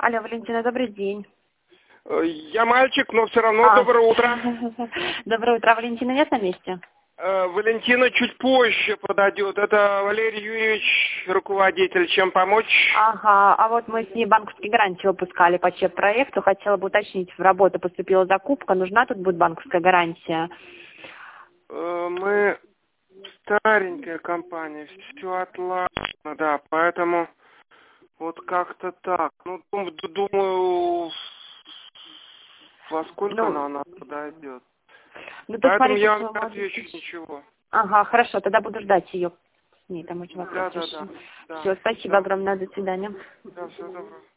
Алло, Валентина, добрый день. Я мальчик, но все равно доброе утро. Доброе утро. Валентина нет на месте? Валентина чуть позже подойдет. Это Валерий Юрьевич, руководитель. Чем помочь? Ага, а вот мы с ней банковские гарантии выпускали по ЧЕП-проекту. Хотела бы уточнить, в работу поступила закупка, нужна тут будет банковская гарантия? Мы старенькая компания, все отлажено, да, поэтому вот как-то так. Ну, думаю, во сколько она у нас подойдет. Ну, тут Поэтому смотрите, я что вам не может отвечу быть. ничего. Ага, хорошо, тогда буду ждать ее. С ней там очень вопрос Да. решим. Все, спасибо огромное, до свидания. Да, всего доброго.